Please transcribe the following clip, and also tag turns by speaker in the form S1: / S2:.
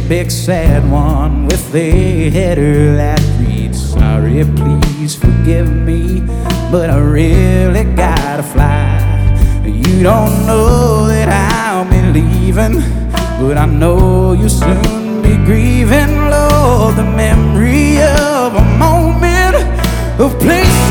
S1: big sad one with a header that reads, sorry, please forgive me, but I really gotta fly. You don't know that I'll be leaving, but I know you'll soon be grieving. Lord, the memory of a moment of place